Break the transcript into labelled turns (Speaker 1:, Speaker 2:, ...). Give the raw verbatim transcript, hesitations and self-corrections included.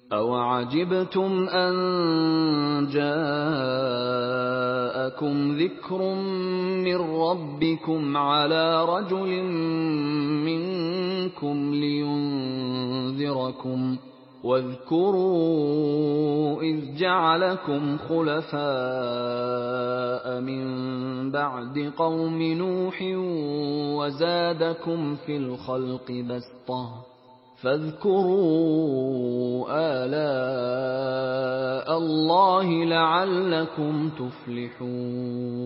Speaker 1: أَوَعَجِبْتُمْ أَن جَاءَكُمْ ذِكْرٌ مِّن رَّبِّكُمْ عَلَىٰ رَجُلٍ مِّنكُمْ لِيُنذِرَكُمْ ۚ وَاذْكُرُوا إِذْ جَعَلَكُمْ خُلَفَاءَ مِن بَعْدِ قَوْمِ نُوحٍ وَزَادَكُمْ فِي الْخَلْقِ بَسْطَةً ۖ فاذكروا آلاء اللَّهِ لَعَلَّكُمْ تُفْلِحُونَ